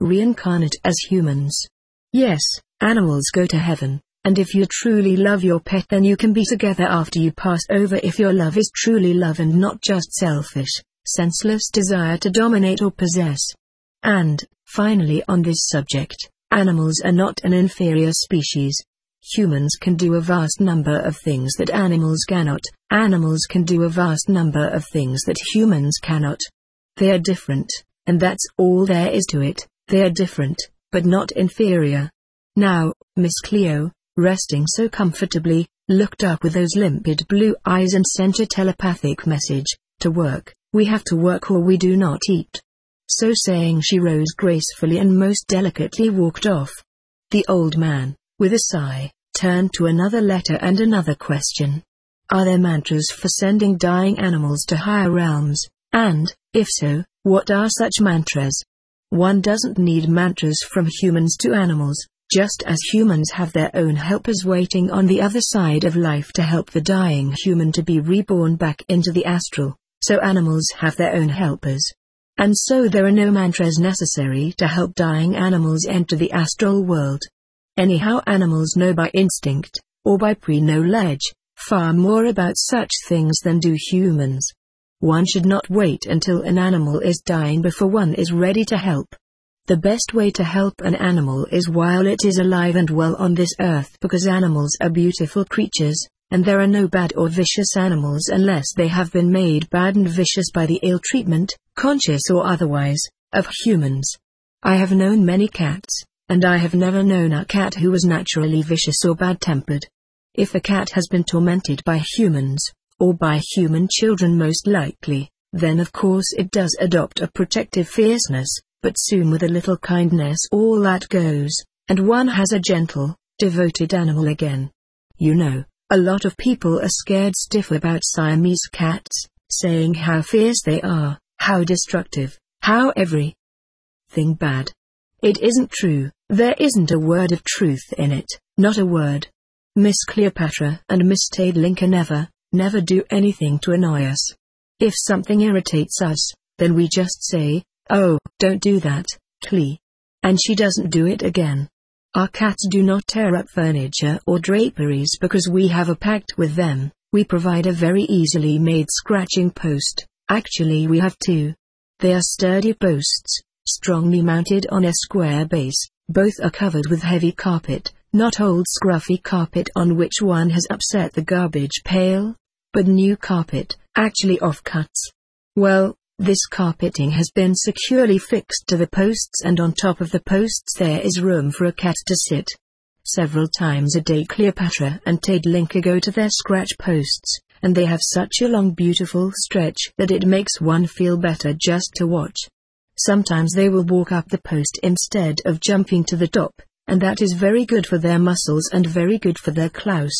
reincarnate as humans. Yes, animals go to heaven, and if you truly love your pet then you can be together after you pass over if your love is truly love and not just selfish, senseless desire to dominate or possess. And, finally on this subject, animals are not an inferior species. Humans can do a vast number of things that animals cannot. Animals can do a vast number of things that humans cannot. They are different, and that's all there is to it. They are different, but not inferior. Now, Miss Cleo, resting so comfortably, looked up with those limpid blue eyes and sent a telepathic message: to work, we have to work or we do not eat. So saying she rose gracefully and most delicately walked off. The old man, with a sigh, turned to another letter and another question. Are there mantras for sending dying animals to higher realms, and, if so, what are such mantras? One doesn't need mantras from humans to animals, just as humans have their own helpers waiting on the other side of life to help the dying human to be reborn back into the astral, so animals have their own helpers. And so there are no mantras necessary to help dying animals enter the astral world. Anyhow, animals know by instinct, or by pre-knowledge, far more about such things than do humans. One should not wait until an animal is dying before one is ready to help. The best way to help an animal is while it is alive and well on this earth, because animals are beautiful creatures, and there are no bad or vicious animals unless they have been made bad and vicious by the ill treatment, conscious or otherwise, of humans. I have known many cats, and I have never known a cat who was naturally vicious or bad-tempered. If a cat has been tormented by humans, or by human children most likely, then of course it does adopt a protective fierceness, but soon with a little kindness all that goes, and one has a gentle, devoted animal again. You know, a lot of people are scared stiff about Siamese cats, saying how fierce they are, how destructive, how everything bad. It isn't true, there isn't a word of truth in it, not a word. Miss Cleopatra and Miss Tadelinka never do anything to annoy us. If something irritates us, then we just say, "Oh, don't do that, Clea." And she doesn't do it again. Our cats do not tear up furniture or draperies because we have a pact with them. We provide a very easily made scratching post. Actually we have two. They are sturdy posts, strongly mounted on a square base. Both are covered with heavy carpet, not old scruffy carpet on which one has upset the garbage pail, but new carpet, actually offcuts. Well, this carpeting has been securely fixed to the posts, and on top of the posts there is room for a cat to sit. Several times a day Cleopatra and Tadelinka go to their scratch posts, and they have such a long beautiful stretch that it makes one feel better just to watch. Sometimes they will walk up the post instead of jumping to the top, and that is very good for their muscles and very good for their claws.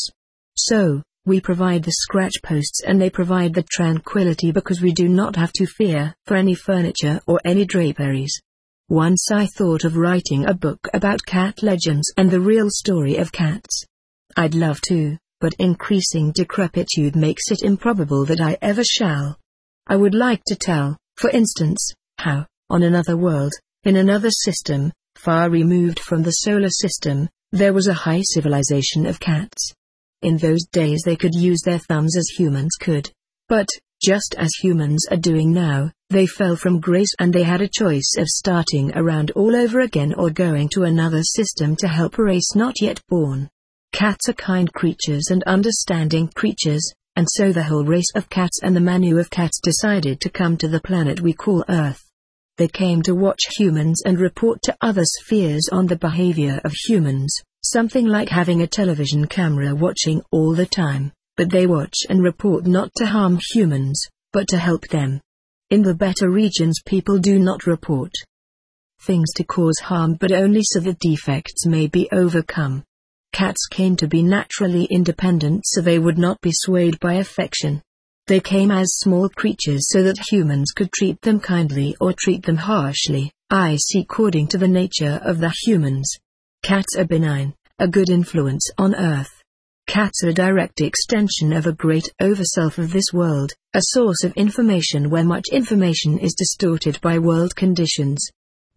So, we provide the scratch posts and they provide the tranquility because we do not have to fear for any furniture or any draperies. Once I thought of writing a book about cat legends and the real story of cats. I'd love to, but increasing decrepitude makes it improbable that I ever shall. I would like to tell, for instance, how, on another world, in another system, far removed from the solar system, there was a high civilization of cats. In those days they could use their thumbs as humans could. But, just as humans are doing now, they fell from grace and they had a choice of starting around all over again or going to another system to help a race not yet born. Cats are kind creatures and understanding creatures, and so the whole race of cats and the Manu of cats decided to come to the planet we call Earth. They came to watch humans and report to other spheres on the behavior of humans, something like having a television camera watching all the time, but they watch and report not to harm humans, but to help them. In the better regions people do not report things to cause harm but only so that defects may be overcome. Cats came to be naturally independent so they would not be swayed by affection. They came as small creatures so that humans could treat them kindly or treat them harshly, according to the nature of the humans. Cats are benign, a good influence on Earth. Cats are a direct extension of a great overself of this world, a source of information where much information is distorted by world conditions.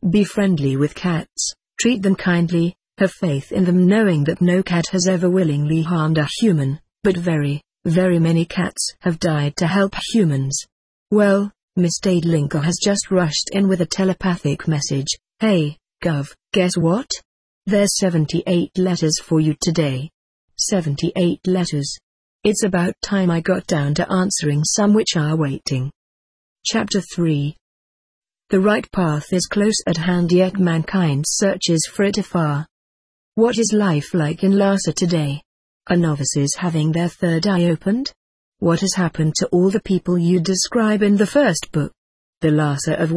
Be friendly with cats, treat them kindly, have faith in them, knowing that no cat has ever willingly harmed a human, but very, very many cats have died to help humans. Well, Miss Daedlinka has just rushed in with a telepathic message. Hey, Gov, guess what? There's 78 letters for you today. 78 letters. It's about time I got down to answering some which are waiting. Chapter 3. The right path is close at hand, yet mankind searches for it afar. What is life like in Lhasa today? Are novices having their third eye opened? What has happened to all the people you describe in the first book? The Lhasa of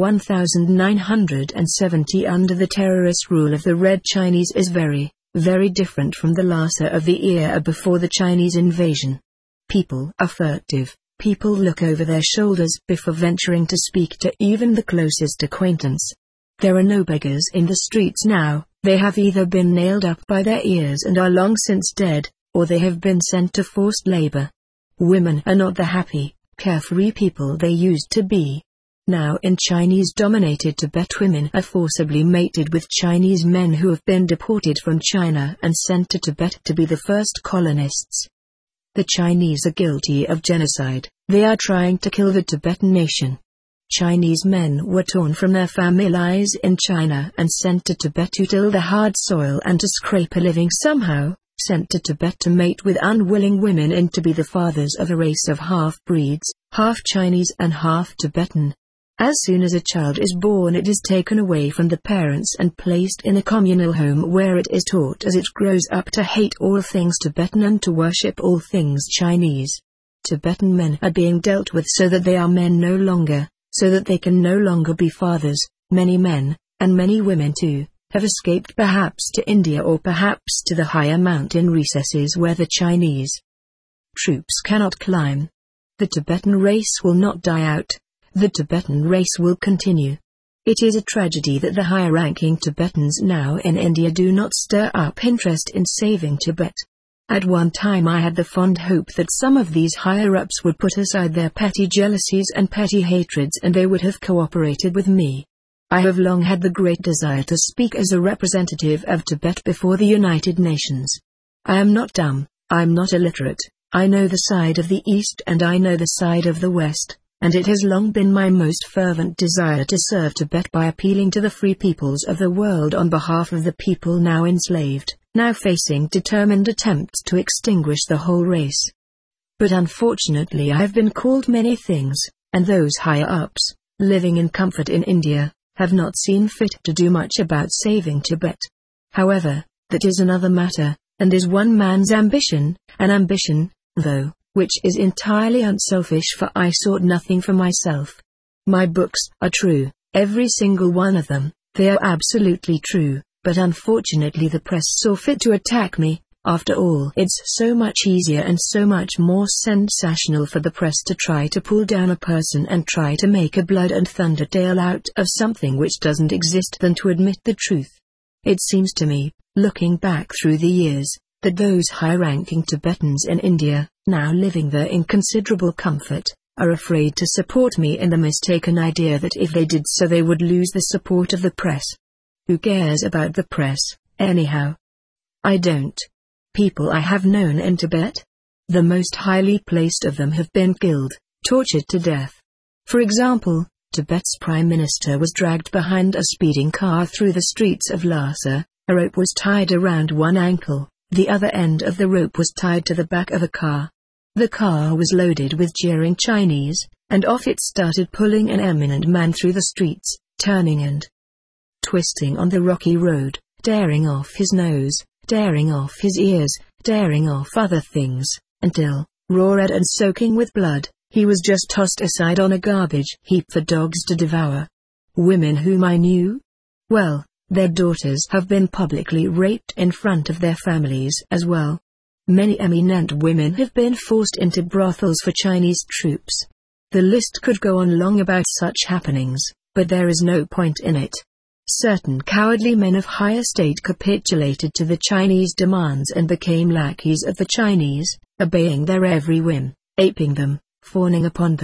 1970 under the terrorist rule of the Red Chinese is very, very different from the Lhasa of the era before the Chinese invasion. People are furtive, people look over their shoulders before venturing to speak to even the closest acquaintance. There are no beggars in the streets now, they have either been nailed up by their ears and are long since dead, or they have been sent to forced labor. Women are not the happy, carefree people they used to be. Now in Chinese-dominated Tibet, women are forcibly mated with Chinese men who have been deported from China and sent to Tibet to be the first colonists. The Chinese are guilty of genocide, they are trying to kill the Tibetan nation. Chinese men were torn from their families in China and sent to Tibet to till the hard soil and to scrape a living somehow, sent to Tibet to mate with unwilling women and to be the fathers of a race of half-breeds, half Chinese and half Tibetan. As soon as a child is born, it is taken away from the parents and placed in a communal home where it is taught as it grows up to hate all things Tibetan and to worship all things Chinese. Tibetan men are being dealt with so that they are men no longer, so that they can no longer be fathers. Many men, and many women too, have escaped perhaps to India or perhaps to the higher mountain recesses where the Chinese troops cannot climb. The Tibetan race will not die out. The Tibetan race will continue. It is a tragedy that the higher-ranking Tibetans now in India do not stir up interest in saving Tibet. At one time I had the fond hope that some of these higher-ups would put aside their petty jealousies and petty hatreds and they would have cooperated with me. I have long had the great desire to speak as a representative of Tibet before the United Nations. I am not dumb, I am not illiterate, I know the side of the East and I know the side of the West. And it has long been my most fervent desire to serve Tibet by appealing to the free peoples of the world on behalf of the people now enslaved, now facing determined attempts to extinguish the whole race. But unfortunately I have been called many things, and those higher-ups, living in comfort in India, have not seen fit to do much about saving Tibet. However, that is another matter, and is one man's ambition, an ambition, though, which is entirely unselfish, for I sought nothing for myself. My books are true, every single one of them, they are absolutely true, but unfortunately the press saw fit to attack me. After all, it's so much easier and so much more sensational for the press to try to pull down a person and try to make a blood and thunder tale out of something which doesn't exist than to admit the truth. It seems to me, looking back through the years, that those high-ranking Tibetans in India, now living there in considerable comfort, are afraid to support me in the mistaken idea that if they did so they would lose the support of the press. Who cares about the press, anyhow? I don't. People I have known in Tibet? The most highly placed of them have been killed, tortured to death. For example, Tibet's Prime Minister was dragged behind a speeding car through the streets of Lhasa. A rope was tied around one ankle. The other end of the rope was tied to the back of a car. The car was loaded with jeering Chinese, and off it started, pulling an eminent man through the streets, turning and twisting on the rocky road, tearing off his nose, tearing off his ears, tearing off other things, until, raw red and soaking with blood, he was just tossed aside on a garbage heap for dogs to devour. Women whom I knew? Well, their daughters have been publicly raped in front of their families as well. Many eminent women have been forced into brothels for Chinese troops. The list could go on long about such happenings, but there is no point in it. Certain cowardly men of high estate capitulated to the Chinese demands and became lackeys of the Chinese, obeying their every whim, aping them, fawning upon them,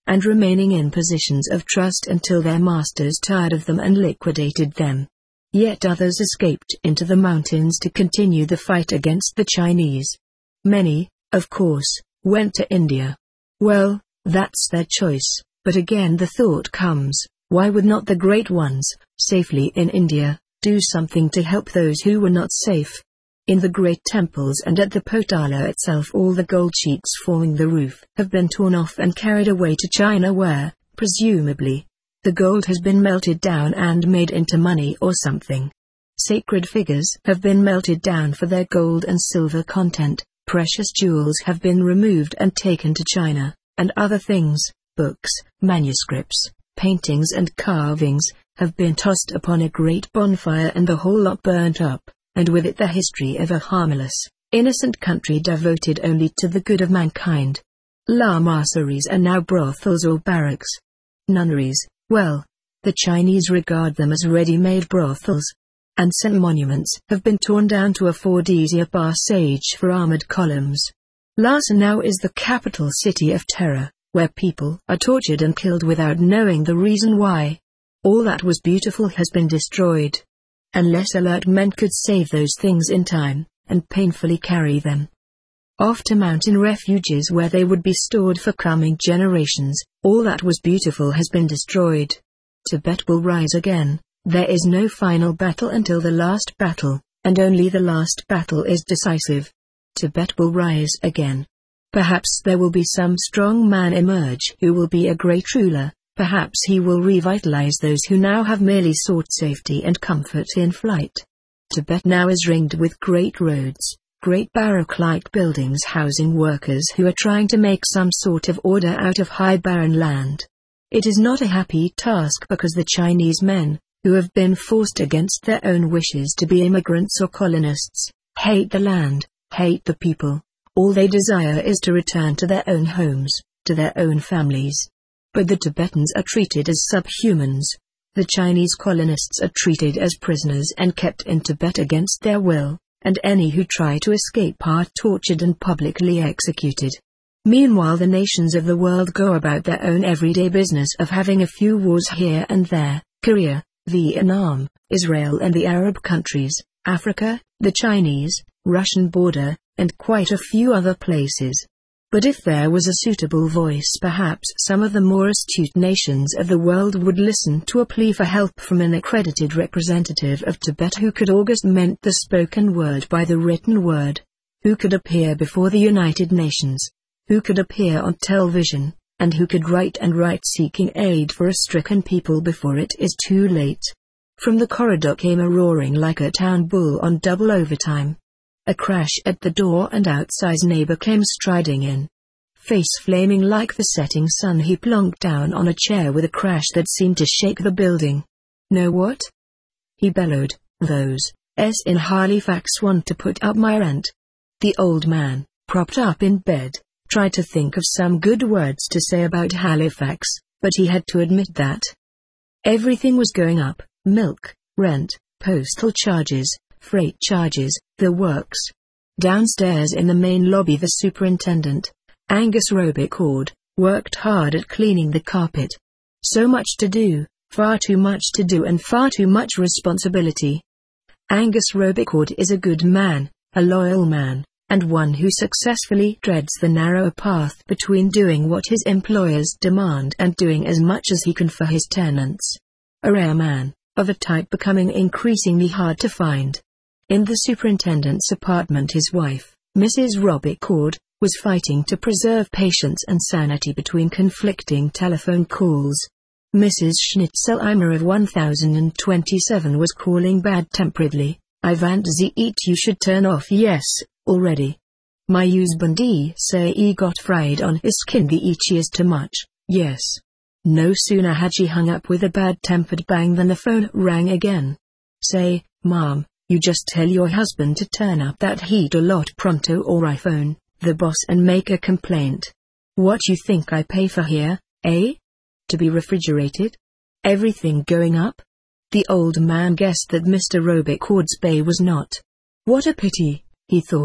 and remaining in positions of trust until their masters tired of them and liquidated them. Yet others escaped into the mountains to continue the fight against the Chinese. Many, of course, went to India. Well, that's their choice, but again the thought comes, why would not the great ones, safely in India, do something to help those who were not safe? In the great temples and at the Potala itself all the gold sheets forming the roof have been torn off and carried away to China where, presumably, the gold has been melted down and made into money or something. Sacred figures have been melted down for their gold and silver content, precious jewels have been removed and taken to China, and other things, books, manuscripts, paintings and carvings, have been tossed upon a great bonfire and the whole lot burnt up, and with it the history of a harmless, innocent country devoted only to the good of mankind. Lamaseries are now brothels or barracks. Nunneries, well, the Chinese regard them as ready-made brothels. And some monuments have been torn down to afford easier passage for armored columns. Lhasa now is the capital city of terror, where people are tortured and killed without knowing the reason why. All that was beautiful has been destroyed. Unless alert men could save those things in time, and painfully carry them off to mountain refuges where they would be stored for coming generations, all that was beautiful has been destroyed. Tibet will rise again. There is no final battle until the last battle, and only the last battle is decisive. Tibet will rise again. Perhaps there will be some strong man emerge who will be a great ruler. Perhaps he will revitalize those who now have merely sought safety and comfort in flight. Tibet now is ringed with great roads, great barrack-like buildings housing workers who are trying to make some sort of order out of high barren land. It is not a happy task because the Chinese men, who have been forced against their own wishes to be immigrants or colonists, hate the land, hate the people. All they desire is to return to their own homes, to their own families. But the Tibetans are treated as subhumans. The Chinese colonists are treated as prisoners and kept in Tibet against their will, and any who try to escape are tortured and publicly executed. Meanwhile the nations of the world go about their own everyday business of having a few wars here and there, Korea, Vietnam, Israel and the Arab countries, Africa, the Chinese, Russian border, and quite a few other places. But if there was a suitable voice, perhaps some of the more astute nations of the world would listen to a plea for help from an accredited representative of Tibet who could augment the spoken word by the written word, who could appear before the United Nations, who could appear on television, and who could write seeking aid for a stricken people before it is too late. From the corridor came a roaring like a town bull on double overtime. A crash at the door and outside's neighbor came striding in. Face flaming like the setting sun, he plonked down on a chair with a crash that seemed to shake the building. "Know what?" he bellowed. "Those in Halifax want to put up my rent." The old man, propped up in bed, tried to think of some good words to say about Halifax, but he had to admit that everything was going up: milk, rent, postal charges, freight charges, the works. Downstairs in the main lobby the superintendent, Angus Robichaud, worked hard at cleaning the carpet. So much to do, far too much to do and far too much responsibility. Angus Robichaud is a good man, a loyal man, and one who successfully treads the narrow path between doing what his employers demand and doing as much as he can for his tenants. A rare man, of a type becoming increasingly hard to find. In the superintendent's apartment his wife, Mrs. Robichaud, was fighting to preserve patience and sanity between conflicting telephone calls. Mrs. Schnitzelheimer of 1027 was calling bad-temperedly, "I want to eat, you should turn off yes, already. My husband say he got fried on his skin, the itchy is too much, yes." No sooner had she hung up with a bad-tempered bang than the phone rang again. "Say, Mom, you just tell your husband to turn up that heat a lot pronto or I phone the boss and make a complaint. What you think I pay for here, eh? To be refrigerated? Everything going up?" The old man guessed that Mr. Robichaud's pay was not. What a pity, he thought,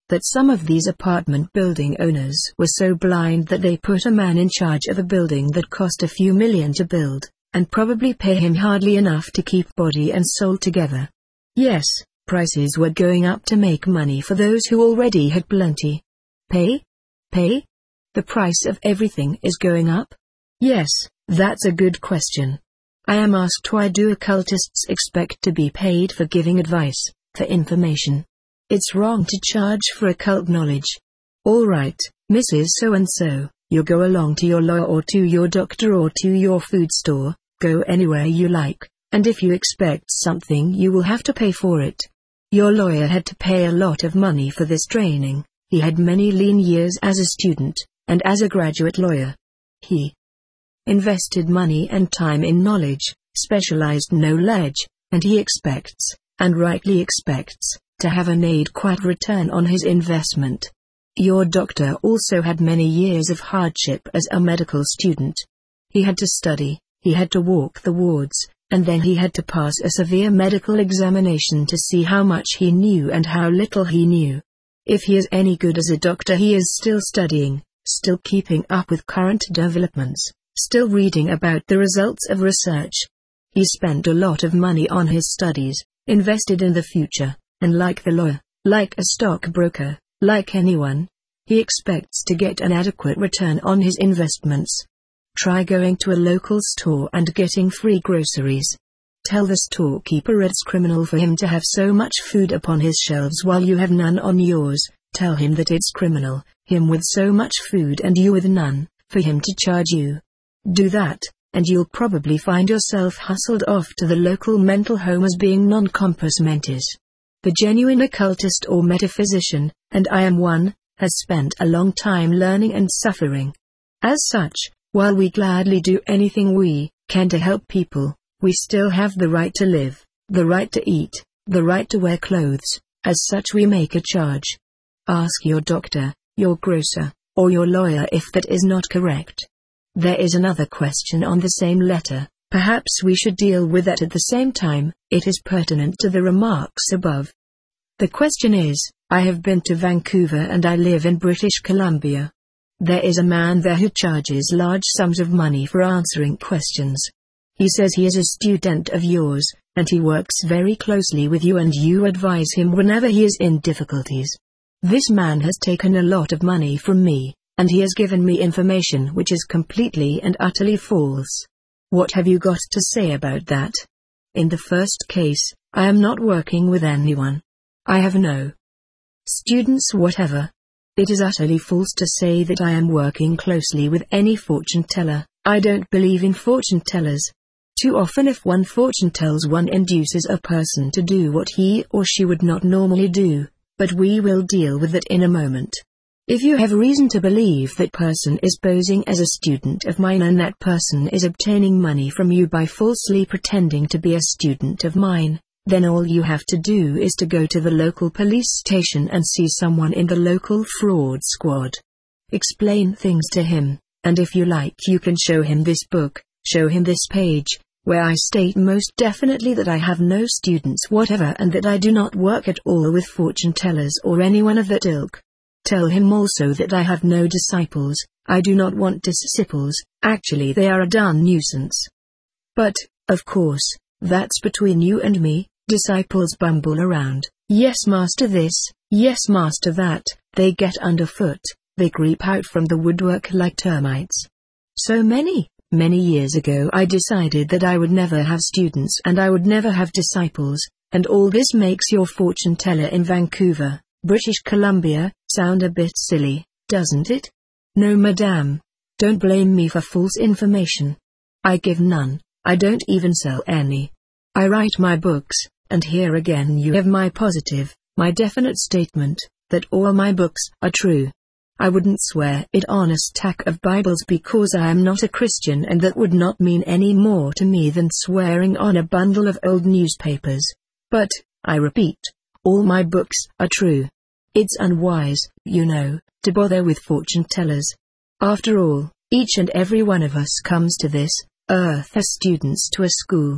that some of these apartment building owners were so blind that they put a man in charge of a building that cost a few million to build, and probably pay him hardly enough to keep body and soul together. Yes, prices were going up to make money for those who already had plenty. Pay? Pay? The price of everything is going up? Yes, that's a good question. I am asked, why do occultists expect to be paid for giving advice, for information? It's wrong to charge for occult knowledge. All right, Mrs. So-and-so, you go along to your lawyer or to your doctor or to your food store, go anywhere you like, and if you expect something you will have to pay for it. Your lawyer had to pay a lot of money for this training. He had many lean years as a student, and as a graduate lawyer. He invested money and time in knowledge, specialized knowledge, and he expects, and rightly expects, to have an adequate return on his investment. Your doctor also had many years of hardship as a medical student. He had to study, he had to walk the wards, and then he had to pass a severe medical examination to see how much he knew and how little he knew. If he is any good as a doctor, he is still studying, still keeping up with current developments, still reading about the results of research. He spent a lot of money on his studies, invested in the future, and like the lawyer, like a stockbroker, like anyone, he expects to get an adequate return on his investments. Try going to a local store and getting free groceries. Tell the storekeeper it's criminal for him to have so much food upon his shelves while you have none on yours. Tell him that it's criminal, him with so much food and you with none, for him to charge you. Do that, and you'll probably find yourself hustled off to the local mental home as being non compos mentis. The genuine occultist or metaphysician, and I am one, has spent a long time learning and suffering. As such, while we gladly do anything we can to help people, we still have the right to live, the right to eat, the right to wear clothes. As such we make a charge. Ask your doctor, your grocer, or your lawyer if that is not correct. There is another question on the same letter. Perhaps we should deal with that at the same time. It is pertinent to the remarks above. The question is, I have been to Vancouver and I live in British Columbia. There is a man there who charges large sums of money for answering questions. He says he is a student of yours, and he works very closely with you and you advise him whenever he is in difficulties. This man has taken a lot of money from me, and he has given me information which is completely and utterly false. What have you got to say about that? In the first case, I am not working with anyone. I have no students whatever. It is utterly false to say that I am working closely with any fortune teller. I don't believe in fortune tellers. Too often if one fortune tells one induces a person to do what he or she would not normally do, but we will deal with it in a moment. If you have reason to believe that person is posing as a student of mine and that person is obtaining money from you by falsely pretending to be a student of mine, then all you have to do is to go to the local police station and see someone in the local fraud squad. Explain things to him, and if you like you can show him this book, show him this page, where I state most definitely that I have no students whatever and that I do not work at all with fortune tellers or anyone of that ilk. Tell him also that I have no disciples. I do not want disciples, actually they are a darn nuisance. But, of course, that's between you and me. Disciples bumble around, yes master this, yes master that, they get underfoot, they creep out from the woodwork like termites. So many years ago I decided that I would never have students and I would never have disciples, and all this makes your fortune teller in Vancouver, British Columbia, sound a bit silly, doesn't it? No madame. Don't blame me for false information. I give none, I don't even sell any. I write my books, and here again you have my positive, my definite statement, that all my books are true. I wouldn't swear it on a stack of Bibles because I am not a Christian and that would not mean any more to me than swearing on a bundle of old newspapers. But, I repeat, all my books are true. It's unwise, you know, to bother with fortune tellers. After all, each and every one of us comes to this earth as students to a school.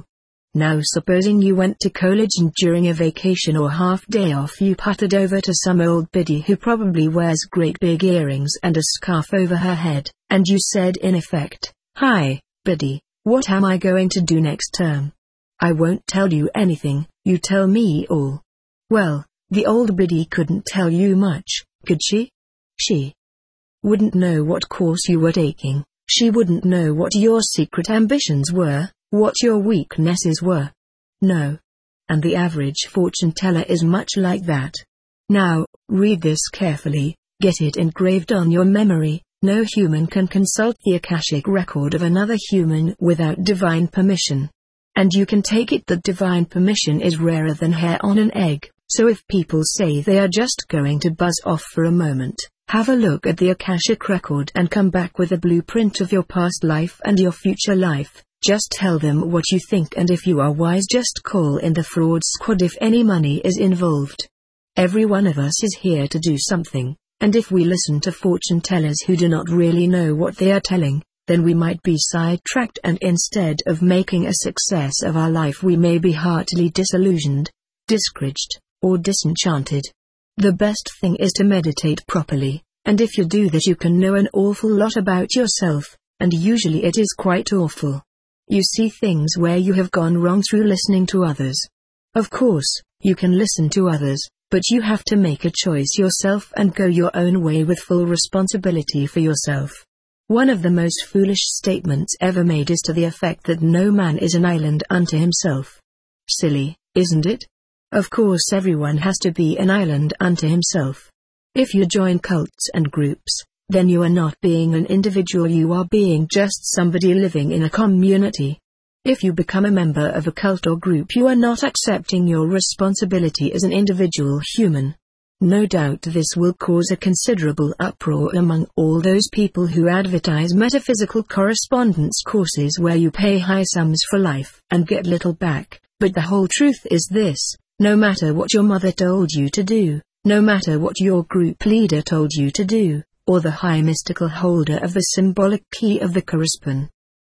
Now supposing you went to college and during a vacation or half day off you puttered over to some old biddy who probably wears great big earrings and a scarf over her head, and you said in effect, "Hi, biddy, what am I going to do next term? I won't tell you anything, you tell me all." Well, the old biddy couldn't tell you much, could she? She wouldn't know what course you were taking, she wouldn't know what your secret ambitions were, what your weaknesses were. No. And the average fortune teller is much like that. Now, read this carefully, get it engraved on your memory. No human can consult the Akashic record of another human without divine permission. And you can take it that divine permission is rarer than hair on an egg, so if people say they are just going to buzz off for a moment, have a look at the Akashic record and come back with a blueprint of your past life and your future life. Just tell them what you think, and if you are wise just call in the fraud squad if any money is involved. Every one of us is here to do something. And if we listen to fortune tellers who do not really know what they are telling, then we might be sidetracked, and instead of making a success of our life we may be heartily disillusioned, discouraged, or disenchanted. The best thing is to meditate properly, and if you do that you can know an awful lot about yourself, and usually it is quite awful. You see things where you have gone wrong through listening to others. Of course, you can listen to others, but you have to make a choice yourself and go your own way with full responsibility for yourself. One of the most foolish statements ever made is to the effect that no man is an island unto himself. Silly, isn't it? Of course everyone has to be an island unto himself. If you join cults and groups, then you are not being an individual, you are being just somebody living in a community. If you become a member of a cult or group, you are not accepting your responsibility as an individual human. No doubt this will cause a considerable uproar among all those people who advertise metaphysical correspondence courses where you pay high sums for life and get little back, but the whole truth is this: no matter what your mother told you to do, no matter what your group leader told you to do, or the high mystical holder of the symbolic key of the correspondence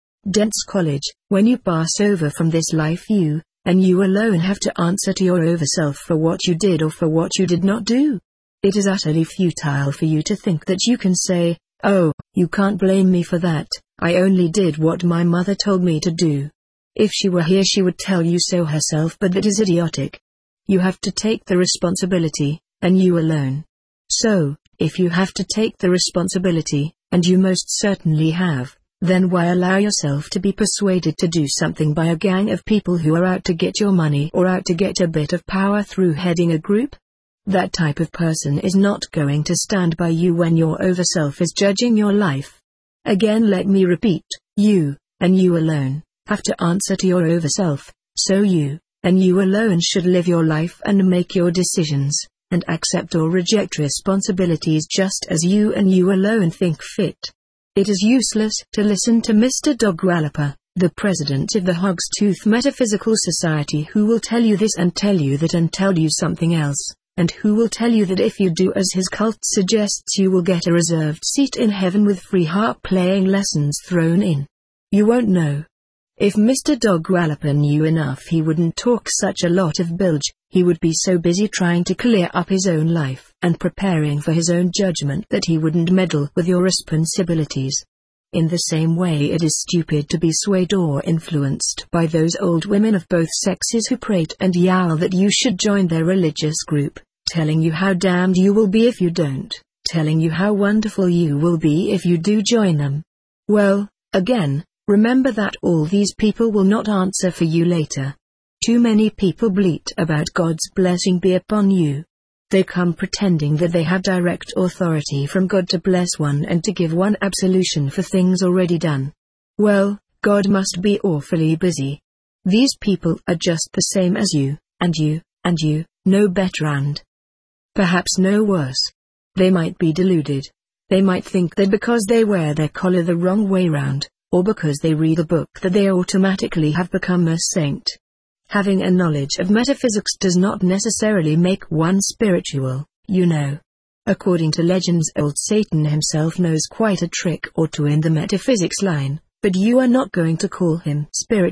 college, when you pass over from this life you, and you alone, have to answer to your overself for what you did or for what you did not do. It is utterly futile for you to think that you can say, "Oh, you can't blame me for that, I only did what my mother told me to do." If she were here she would tell you so herself, but that is idiotic. You have to take the responsibility, and you alone. So, if you have to take the responsibility, and you most certainly have, then why allow yourself to be persuaded to do something by a gang of people who are out to get your money or out to get a bit of power through heading a group? That type of person is not going to stand by you when your overself is judging your life. Again, let me repeat, you, and you alone, have to answer to your overself, so you, and you alone should live your life and make your decisions, and accept or reject responsibilities just as you and you alone think fit. It is useless to listen to Mr. Dogwalloper, the president of the Hogstooth Metaphysical Society, who will tell you this and tell you that and tell you something else, and who will tell you that if you do as his cult suggests you will get a reserved seat in heaven with free harp playing lessons thrown in. You won't know. If Mr. Dogwalloper knew enough he wouldn't talk such a lot of bilge, he would be so busy trying to clear up his own life and preparing for his own judgment that he wouldn't meddle with your responsibilities. In the same way it is stupid to be swayed or influenced by those old women of both sexes who prate and yowl that you should join their religious group, telling you how damned you will be if you don't, telling you how wonderful you will be if you do join them. Well, again, remember that all these people will not answer for you later. Too many people bleat about God's blessing be upon you. They come pretending that they have direct authority from God to bless one and to give one absolution for things already done. Well, God must be awfully busy. These people are just the same as you, and you, and you, no better and perhaps no worse. They might be deluded. They might think that because they wear their collar the wrong way round, or because they read a book, that they automatically have become a saint. Having a knowledge of metaphysics does not necessarily make one spiritual, you know. According to legends, old Satan himself knows quite a trick or two in the metaphysics line, but you are not going to call him spiritual,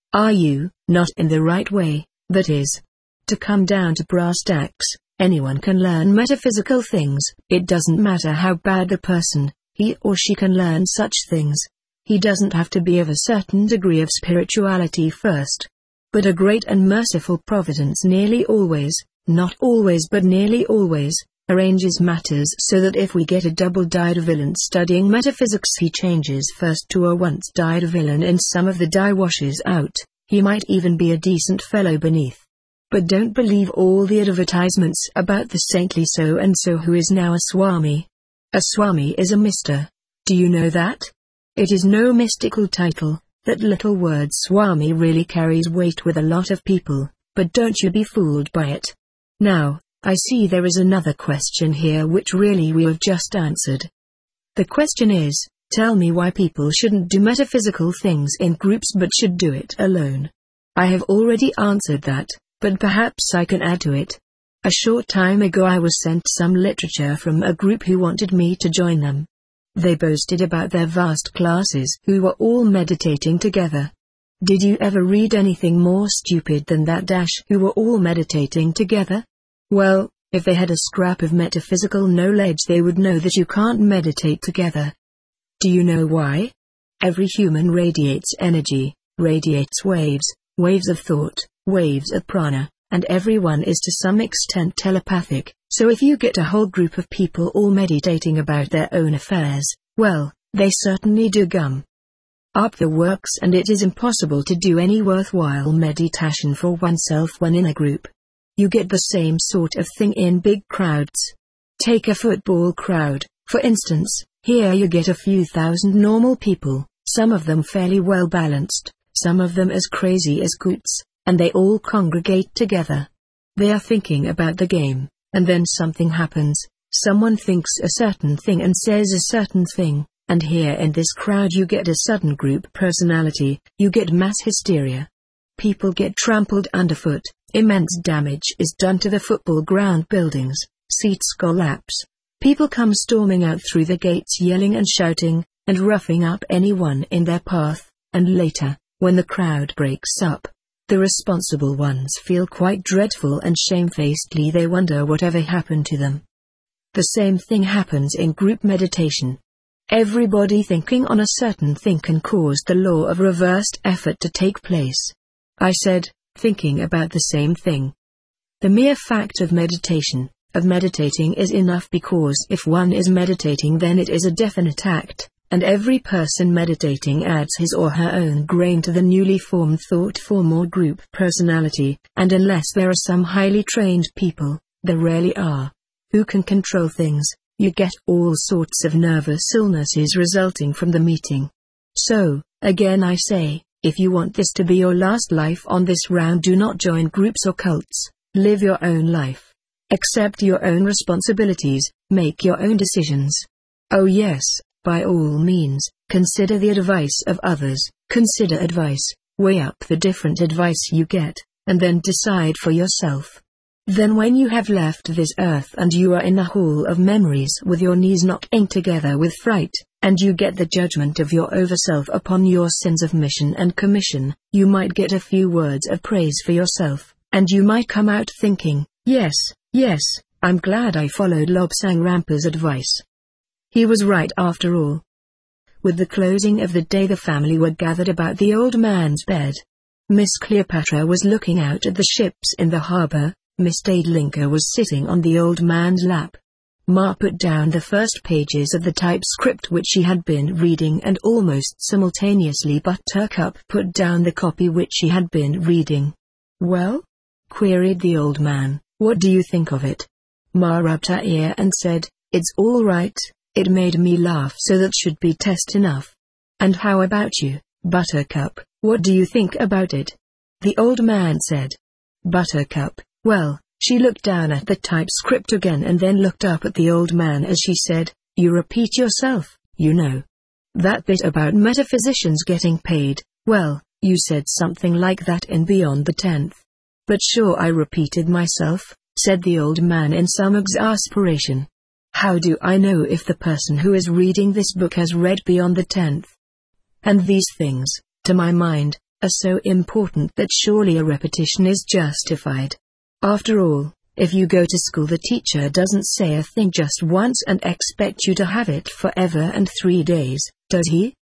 Are you not in the right way? That is, to come down to brass tacks, anyone can learn metaphysical things. It doesn't matter how bad the person, he or she can learn such things. He doesn't have to be of a certain degree of spirituality first. But a great and merciful providence nearly always, not always but nearly always, arranges matters so that if we get a double-dyed villain studying metaphysics, he changes first to a once-dyed villain and some of the dye washes out. He might even be a decent fellow beneath. But don't believe all the advertisements about the saintly so-and-so who is now a Swami. A Swami is a mister. Do you know that? It is no mystical title. That little word Swami really carries weight with a lot of people, but don't you be fooled by it. Now, I see there is another question here which really we have just answered. The question is, tell me why people shouldn't do metaphysical things in groups but should do it alone. I have already answered that, but perhaps I can add to it. A short time ago I was sent some literature from a group who wanted me to join them. They boasted about their vast classes who were all meditating together. Did you ever read anything more stupid than that? Who were all meditating together? Well, if they had a scrap of metaphysical knowledge they would know that you can't meditate together. Do you know why? Every human radiates energy, radiates waves, waves of thought, waves of prana, and everyone is to some extent telepathic. So if you get a whole group of people all meditating about their own affairs, well, they certainly do gum up the works, and it is impossible to do any worthwhile meditation for oneself when in a group. You get the same sort of thing in big crowds. Take a football crowd, for instance. Here you get a few thousand normal people, some of them fairly well balanced, some of them as crazy as goots, and they all congregate together. They are thinking about the game. And then something happens, someone thinks a certain thing and says a certain thing, and here in this crowd you get a sudden group personality, you get mass hysteria. People get trampled underfoot, immense damage is done to the football ground buildings, seats collapse. People come storming out through the gates yelling and shouting, and roughing up anyone in their path, and later, when the crowd breaks up, the responsible ones feel quite dreadful and shamefacedly they wonder whatever happened to them. The same thing happens in group meditation. Everybody thinking on a certain thing can cause the law of reversed effort to take place. I said, thinking about the same thing. The mere fact of meditation, of meditating is enough, because if one is meditating then it is a definite act. And every person meditating adds his or her own grain to the newly formed thought form or group personality, and unless there are some highly trained people, there rarely are, who can control things, you get all sorts of nervous illnesses resulting from the meeting. So, again I say, if you want this to be your last life on this round, do not join groups or cults, live your own life. Accept your own responsibilities, make your own decisions. Oh yes. By all means, consider the advice of others, consider advice, weigh up the different advice you get, and then decide for yourself. Then when you have left this earth and you are in the hall of memories with your knees knocking together with fright, and you get the judgment of your overself upon your sins of mission and commission, you might get a few words of praise for yourself, and you might come out thinking, yes, I'm glad I followed Lobsang Rampa's advice. He was right after all. With the closing of the day the family were gathered about the old man's bed. Miss Cleopatra was looking out at the ships in the harbour, Miss Daedlinka was sitting on the old man's lap. Ma put down the first pages of the typescript which she had been reading, and almost simultaneously Buttercup put down the copy which she had been reading. "Well?" queried the old man, "what do you think of it?" Ma rubbed her ear and said, "It's all right. It made me laugh, so that should be test enough." "And how about you, Buttercup, what do you think about it?" the old man said. Buttercup, well, she looked down at the typescript again and then looked up at the old man as she said, "You repeat yourself, you know. That bit about metaphysicians getting paid, well, you said something like that in Beyond the 10th. "But sure I repeated myself," said the old man in some exasperation. "How do I know if the person who is reading this book has read Beyond the 10th? And these things, to my mind, are so important that surely a repetition is justified. After all, if you go to school, the teacher doesn't say a thing just once and expect you to have it forever and 3 days, does he?